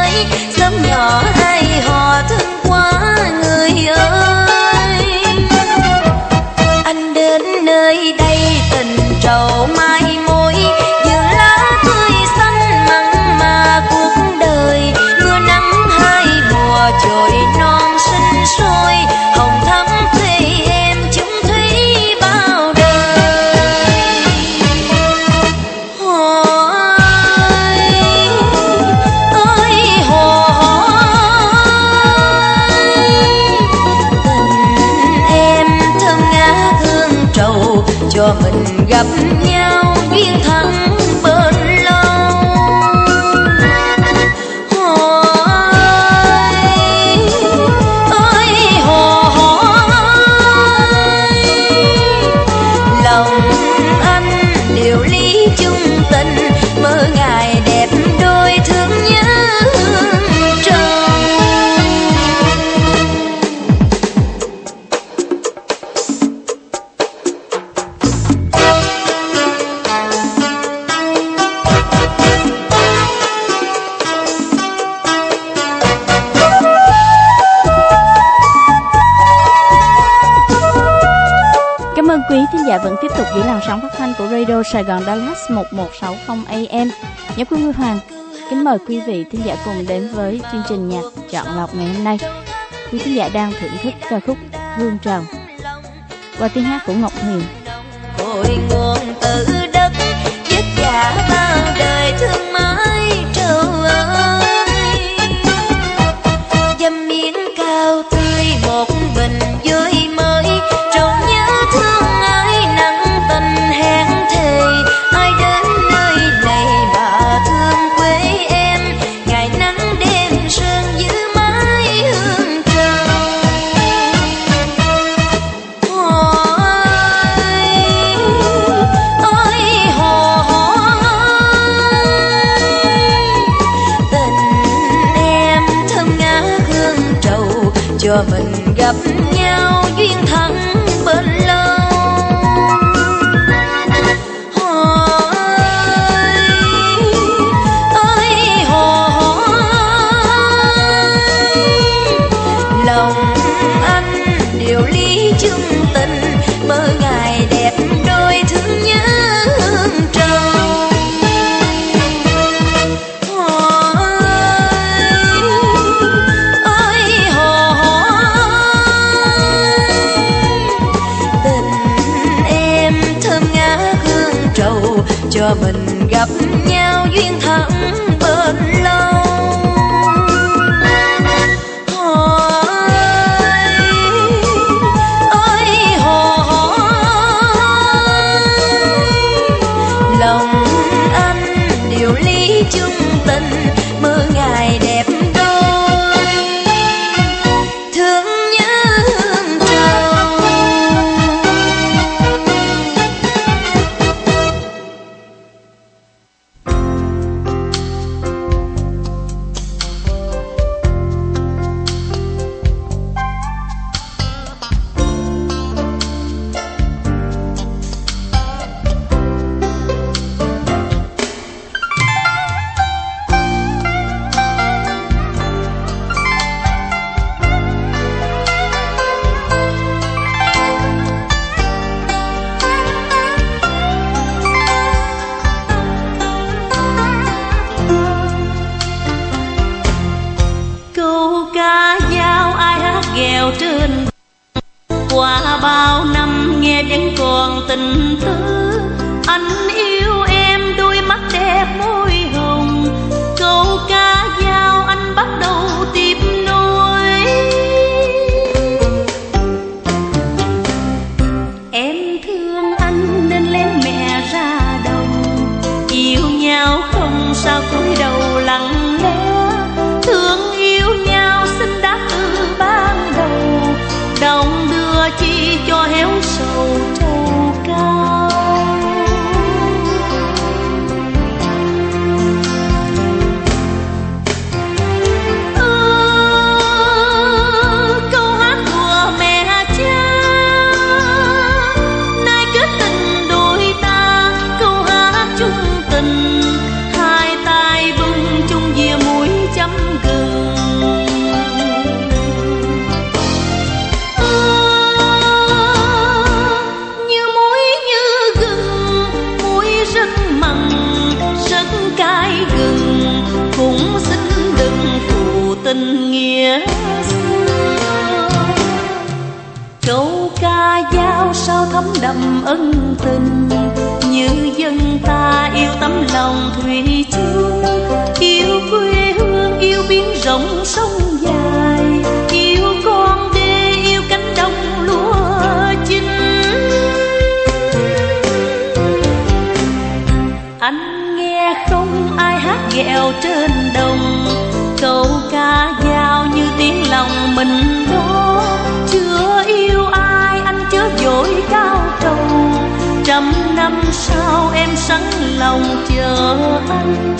ấy, xóm nhỏ ai họ thương quá người ơi. Anh đến nơi đây tình trầu mai mối, vừa lá tươi xanh mặn mà cuộc đời. Mưa nắng hai mùa trồi non sinh sôi, hồng thắm thuê em chung thủy bao đời. Ôi ơi hồ tình em thơm ngát hương trầu, cho mình gặp nhau duyên thẳng bên lâu. Ôi hồ lòng anh điều lý chung tình, mơ ngày đẹp đôi thương nhớ hương trầu. Cảm ơn quý thính giả vẫn tiếp tục giữ làn sóng phát thanh của Radio Sài Gòn Dallas 1160 AM. Nhóm của Huy Hoàng kính mời quý vị thính giả cùng đến với chương trình nhạc chọn lọc ngày hôm nay. Quý thính giả đang thưởng thức ca khúc Hương Trầu qua tiếng hát của Ngọc Huyền. Cội nguồn từ đất vất vả bao đời thương mãi trầu ơi. Dăm miếng cao tươi một bình vui mới, trầu nhớ thương ai nặng tình hẹn thề. Ai đến nơi này mà thương quê em, ngày nắng đêm sương giữ mãi hương trầu. Ôi hồ tình em thơm ngát hương trầu, cho mình gặp nhau duyên thẳng bên lâu. Ôi hồ lòng anh điều lý chung tình, mơ ngày đẹp đôi thương nhớ hương trầu. Ôi hồ tình em thơm ngát hương trầu, cho mình gặp nhau duyên thẳng bên lâu. Ôi hồ lòng anh điều lý chung tình, mơ ngày đẹp đôi thương nhớ hương trầu. Câu ca dao ai hát ghẹo trên qua bao năm nghe vẫn còn tình tứ. Anh yêu em đôi mắt đẹp môi hồng, câu ca dao anh bắt đầu tiếp nối. Em thương anh nên lén mẹ ra đồng, yêu nhau không sao cúi đầu lặng lẽ. Thương yêu nhau xin đáp từ ban đầu, đồng đưa chi cho héo sầu trầu cao. Câu hát của mẹ cha nay kết tình đôi ta, câu hát chung tình hai tay bưng chung sao thấm đậm ân tình, như dân ta yêu tấm lòng thủy chung, yêu quê hương yêu biển rộng sông dài, yêu con đê yêu cánh đồng lúa chín. Anh nghe không ai hát ghẹo trên đồng, câu ca dao như tiếng lòng mình đó. Chưa yêu ai anh chớ vội cao trầu, 100 năm sau em sẵn lòng chờ anh.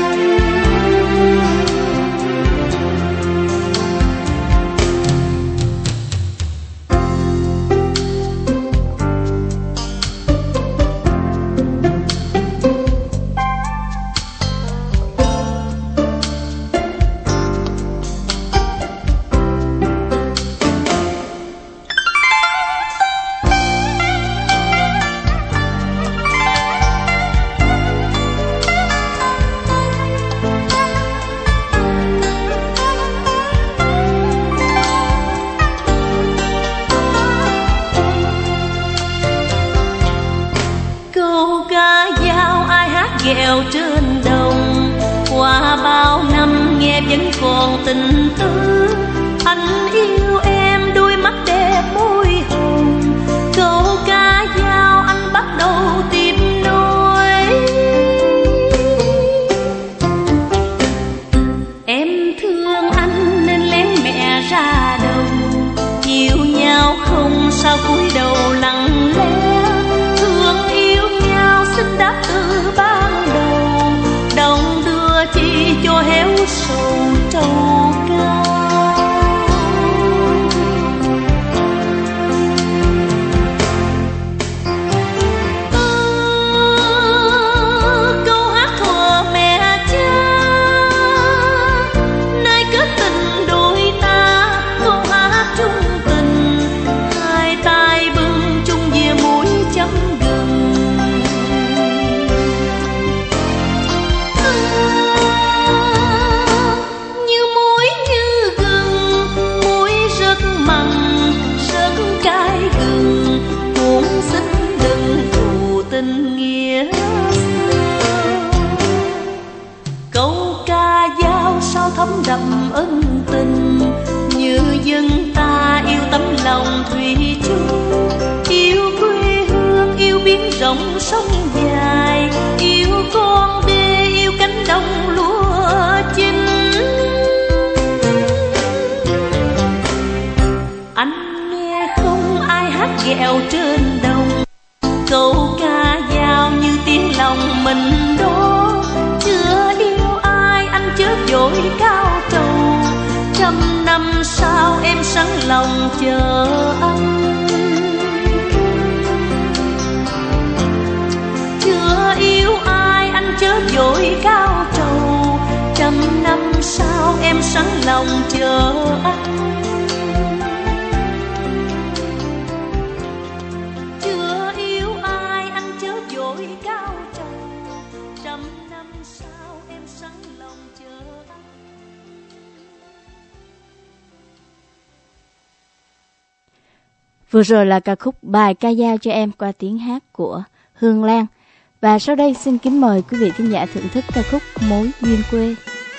Ghẹo trên đồng qua bao năm nghe vẫn còn tình tư. Anh yêu em đôi mắt đẹp môi hồng, câu ca dao anh bắt đầu tìm nỗi. Em thương anh nên lén mẹ ra đồng, yêu nhau không sao cúi đầu lặng lẽ. Thương yêu nhau xin đáp từ ban đầu, đồng đưa chi cho héo sầu trầu cao. Câu hát thuở mẹ cha nay kết tình đôi ta, câu hát chung tình hai tay bưng chung dìa muối chấm gừng. Như muối như gừng, muối rất mặn rất cay gừng, muốn xin đừng phụ tình nghĩa xưa. Câu ca dao sao thấm đậm ân tình, như dân ta yêu tấm lòng thủy chung, yêu quê hương yêu biển rộng sông dài, yêu con đê yêu cánh đồng lúa chín. Anh nghe không ai hát ghẹo trên đồng, câu ca dao như tiếng lòng mình đó. Chưa yêu ai anh chớ vội cao trầu, 100 năm sau em sẵn lòng chờ anh. Chưa yêu ai anh chớ vội cao trầu, 100 năm sau em sẵn lòng chờ anh. Chưa yêu ai anh chớ vội cao trầu, 100 năm sau em sẵn lòng chờ anh. Vừa rồi là ca khúc Bài ca dao cho em qua tiếng hát của Hương Lan. Và sau đây xin kính mời quý vị khán giả thưởng thức ca khúc Mối duyên quê.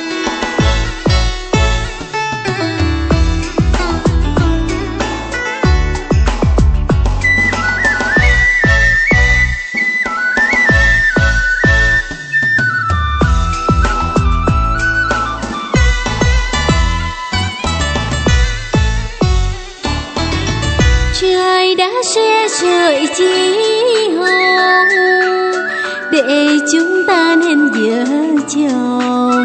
Trời đã xe sợi chi hồng để chúng ta nên vợ chồng.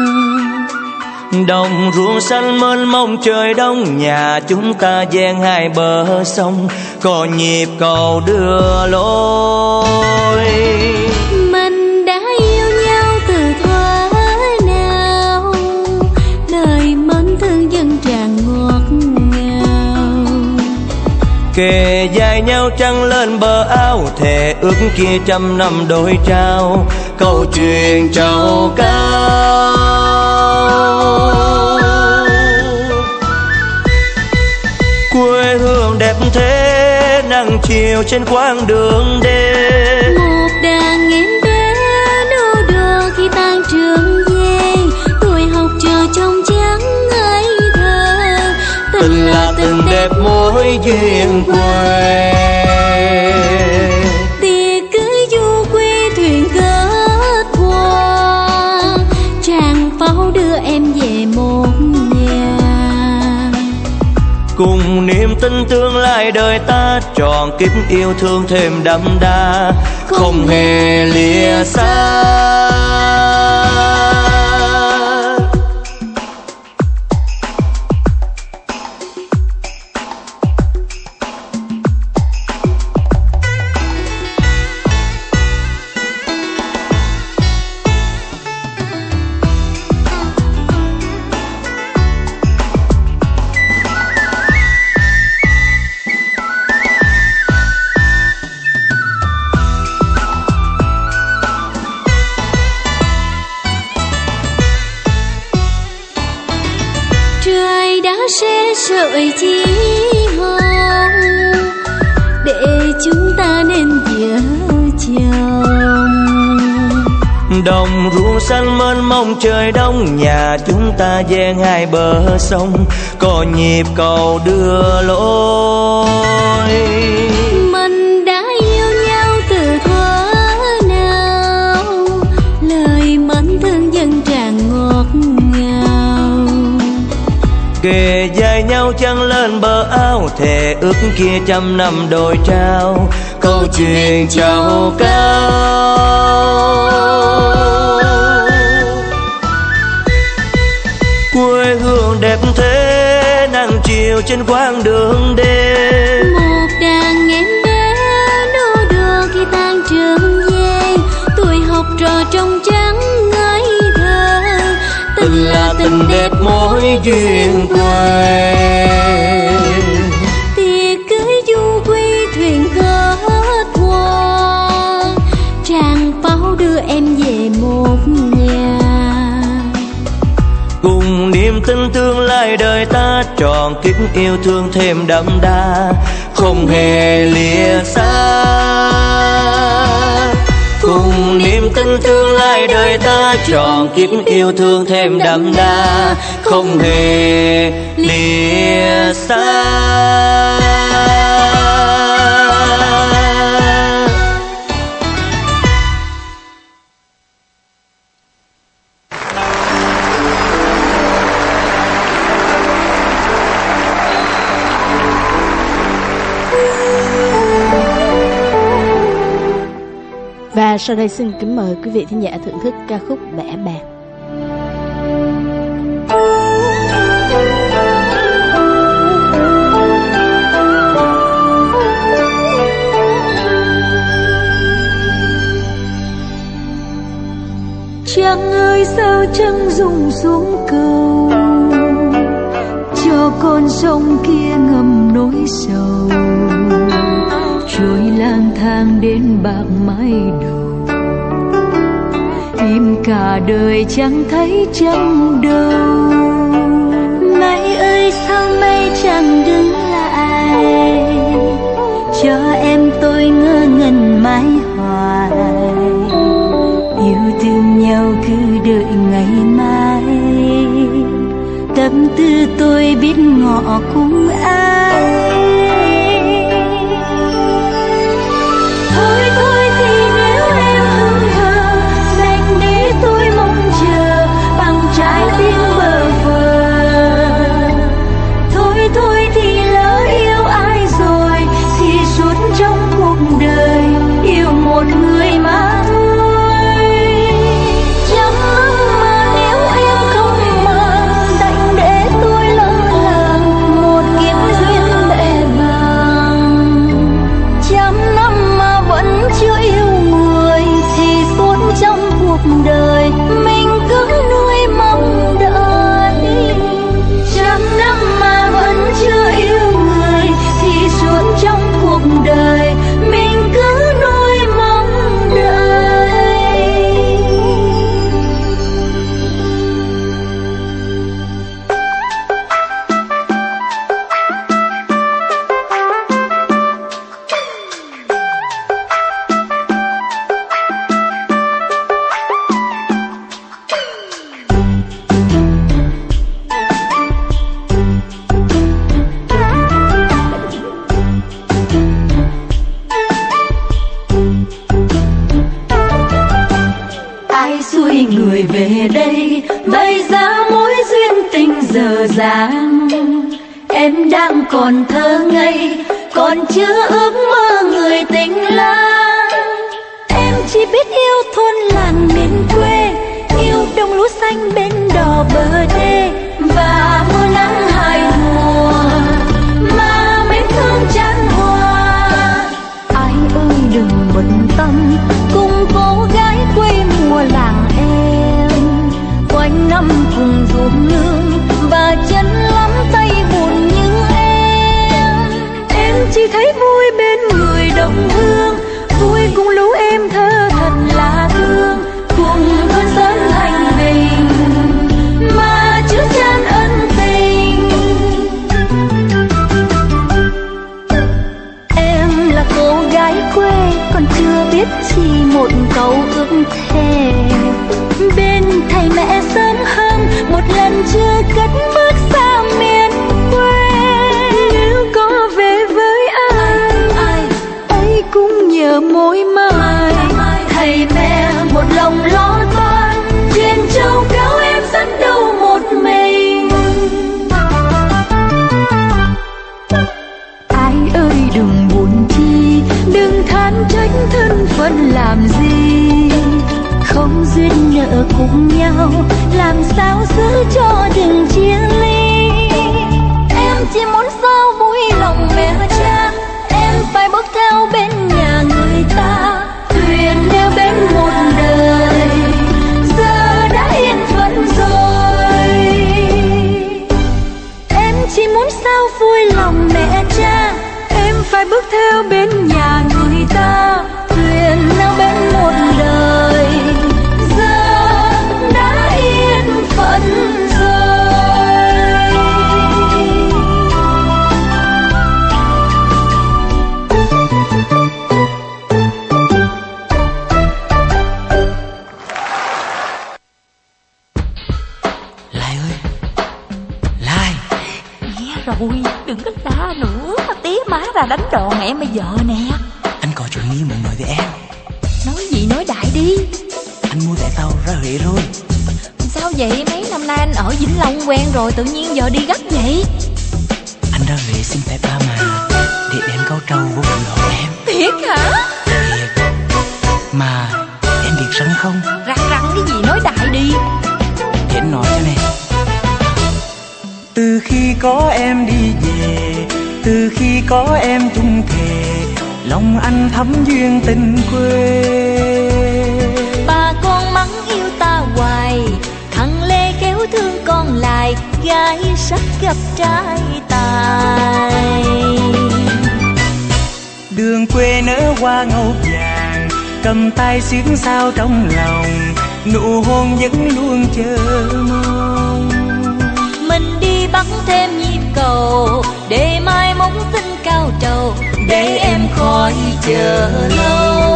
Đồng ruộng xanh mênh mông trời đông, nhà chúng ta ven hai bờ sông, có nhịp cầu đưa lối. Mình đã yêu nhau từ thuở nào, lời mến thương dân tràn ngọt ngào. Kề vai nhau trăng lên bờ áo, thề ước kia 100 năm đôi trao, câu chuyện trầu cao. Quê hương đẹp thế nắng chiều trên quãng đường đêm. Một đàn em bé nô đùa khi tan trường về, tuổi học trò trong trắng ngây thơ. Tình là tình đẹp mối duyên quê. Tiệc cưới du quê thuyền cất qua, tràng pháo đưa em về một nhà. Cùng niềm tin tương lai đời ta, tròn kiếp yêu thương thêm đậm đà, không hề lìa xa. Trời đã sẽ sợi chỉ hồng để chúng ta nên vợ chồng. Đồng ruộng xanh mênh mông trời đông, nhà chúng ta ven hai bờ sông, có nhịp cầu đưa lối. Mình đã yêu nhau từ thuở nào, lời mến thương dân tràn ngọt ngào. Kề vai nhau chân lên bờ áo, thề ước kia trăm năm đôi trao, câu chuyện trao cao. Quê hương đẹp thế, nắng chiều trên quãng đường đêm. Một đàn em bé nô đùa khi tan trường về, tuổi học trò trong trắng ngây thơ. Tình là tình đẹp mối duyên quê. Tiệc cưới du quy thuyền cất qua, tràng pháo đưa em về một nhà. Cùng niềm tin tương lai đời ta, tròn kiếp yêu thương thêm đậm đà, không hề lìa xa. Cùng niềm tin tương lai đời ta, tròn kiếp yêu thương thêm đậm đà, không hề lìa xa. Và sau đây xin kính mời quý vị thính giả thưởng thức ca khúc Bẻ Bạc. Trăng ơi sao trăng rụng xuống cầu, cho con sông kia ngầm nỗi sầu. Trôi lang thang đến bạc mái đầu, tìm cả đời chẳng thấy trăng đâu. Mây ơi sao mây chẳng đứng lại, cho em tôi ngơ ngẩn mãi hoài. Yêu thương nhau cứ đợi ngày mai, tâm tư tôi biết ngọ cùng ai. Thôi thôi thì nếu em hững hờ, dành để tôi mong chờ bằng trái tim bơ vơ. Thôi thôi thì lỡ yêu ai rồi, thì suốt trong cuộc đời yêu một người mà thôi. Chẳng mà nếu em không mơ, đành để tôi lỡ làng một kiếp duyên bẽ bàng. Trăm năm mà vẫn chưa yêu người, thì suốt trong cuộc đời mình cứ nuôi mong đợi. Trăm năm mà vẫn chưa yêu người, thì suốt trong cuộc đời mình cứ nuôi mong đợi. ai xuôi người về đây, bày ra mối duyên tình dở dang. Em đang còn thơ ngây, còn chưa ước mơ người tình lang. Em chỉ biết yêu thôn làng miền quê, yêu đồng lúa xanh bên đò bờ đê, và mưa nắng hai mùa mà mến thương chan hòa. Ai ơi đừng bận tâm cùng cô gái quê mùa làng em, quanh năm cùng ruộng nương và chân lắm tay buồn như em. Em chỉ thấy vui bên người đồng hương, vui cùng lũ em thơ thật là thương, cùng con sơn thành bình mà chứa chan ân tình. Em là cô gái quê còn chưa biết chỉ một câu ước thề, bên thầy mẹ sớm hơn một lần chưa cất bước xa miền quê. Nếu có về với ai ấy cũng nhớ mối mai, thầy mẹ một lòng lo toan, truyền châu cao em dẫn đầu một mình. Ai ơi đừng buồn chi, đừng than trách thân phận làm gì, không duyên nợ cùng nhau, làm sao giữ cho đừng chia ly. Em chỉ muốn sao vui lòng mẹ cha, em phải bước theo bên nhà người ta, thuyền neo bên một đời giờ đã yên phận rồi. Em chỉ muốn sao vui lòng mẹ cha, em phải bước theo bên nhà người ta, thuyền neo bên một đời giờ đã yên phận rồi. Lai ơi, Lai. Nghe rồi, đừng có la nữa, tía má ra đánh đòn em bây giờ nè. Anh có chuyện nghi muốn nói với em. Nói gì nói đại đi. Anh mua vé tàu ra Huế rồi. Sao vậy, mấy năm nay anh ở Vĩnh Long quen rồi, tự nhiên giờ đi gấp vậy? Anh ra Huế xin phép ba mà, để đem câu trầu vô bụng đón em. Thiệt hả? Thiệt. Mà em biết răng không? Răng cái gì nói đại đi. Để anh nói cho nè. Từ khi có em đi về, từ khi có em chung thề, lòng anh thắm duyên tình quê. Bà con mắng yêu ta hoài, thằng Lê kéo thương con lại, gái sắc gặp trai tài. Đường quê nở hoa ngọc vàng, cầm tay xuyến sao trong lòng, nụ hôn vẫn luôn chờ mong. Mình đi bắn thêm nhịp cầu, để mai mong tình cao trầu, để em khỏi chờ lâu.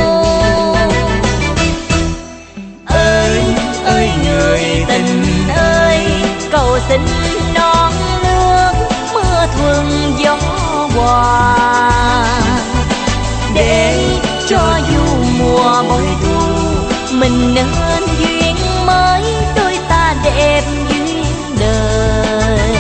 Ơi ơi người tình ơi, cầu xin non nước mưa thuận gió hòa, để cho dù mùa bội thu mình nên duyên mới, đôi ta đẹp duyên đời.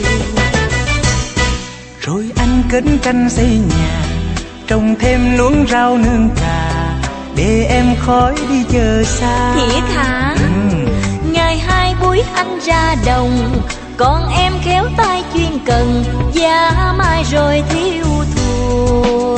Rồi anh kính canh xây nhà, trồng thêm luống rau nương cà, để em khỏi đi chờ xa. Thiệt hả? Ngày hai buổi anh ra đồng, còn em khéo tay chuyên cần, giá mai rồi thiếu thua.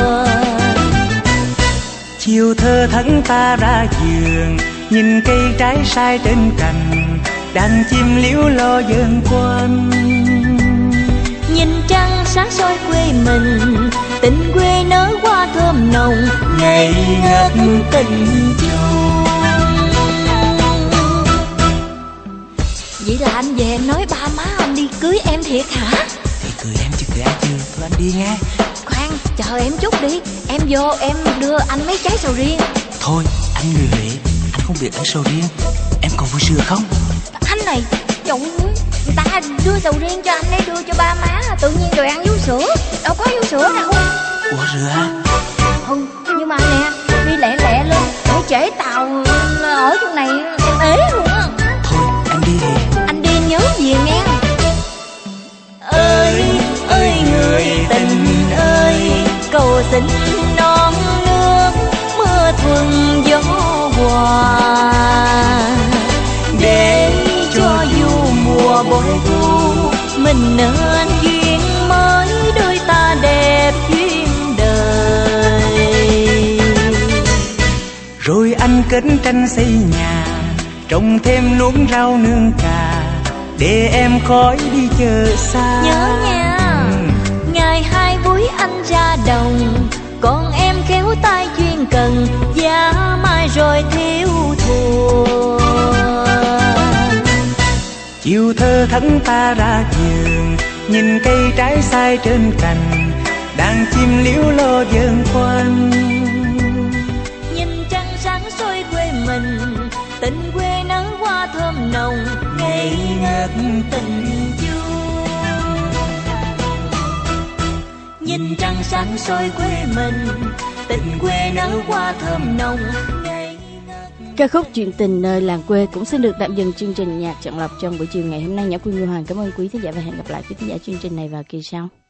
Chiều thơ thẫn ta ra giường, nhìn cây trái sai trên cành, đàn chim liễu lo dần quanh. Nhìn trăng sáng soi quê mình, tình quê nở hoa thơm nồng, ngây ngất tình chung. Vậy là anh về em nói ba má anh đi cưới em thiệt hả? Thì cưới em chứ cưới ai chưa, thôi anh đi nghe. Khoan, chờ em chút đi, em vô em đưa anh mấy trái sầu riêng. Thôi, anh người Huế, anh không biết ăn sầu riêng, em có vui sữa không? Anh này, trời ơi, người ta đưa sầu riêng cho anh ấy đưa cho ba má, tự nhiên rồi ăn vú sữa, đâu có vú sữa đâu. Ủa rửa hả? Nhưng mà nè, đi lẹ lẹ lên, để trễ tàu ở chỗ này em ế luôn á. Thôi anh đi đi. Anh đi nhớ về nghe. Ơi ơi người tình ơi, cầu xin non nước mưa thuận gió hòa, để cho dù mùa bội thu mình nên duyên mới, đôi ta đẹp duyên đời. Rồi anh kết tranh xây nhà, trồng thêm luống rau nương cà, để em khỏi đi chợ xa. Nhớ nha, ngày hai buổi anh ra đồng, còn em khéo tay chuyên cần, giá mai rồi thiếu thùa. Chiều thơ thẫn ta ra vườn, nhìn cây trái sai trên cành, đàn chim liễu lo vờn quanh. Nhìn trăng sáng soi quê mình, tình quê nở hoa thơm nồng, ngây ngất tình chuông. Nhìn trăng sáng soi quê mình, tình quê nở hoa thơm nồng. Ca khúc Chuyện tình nơi làng quê cũng xin được tạm dừng chương trình nhạc chọn lọc trong buổi chiều ngày hôm nay. Nhã Quyên Hoàng cảm ơn quý thính giả và hẹn gặp lại quý thính giả chương trình này vào kỳ sau.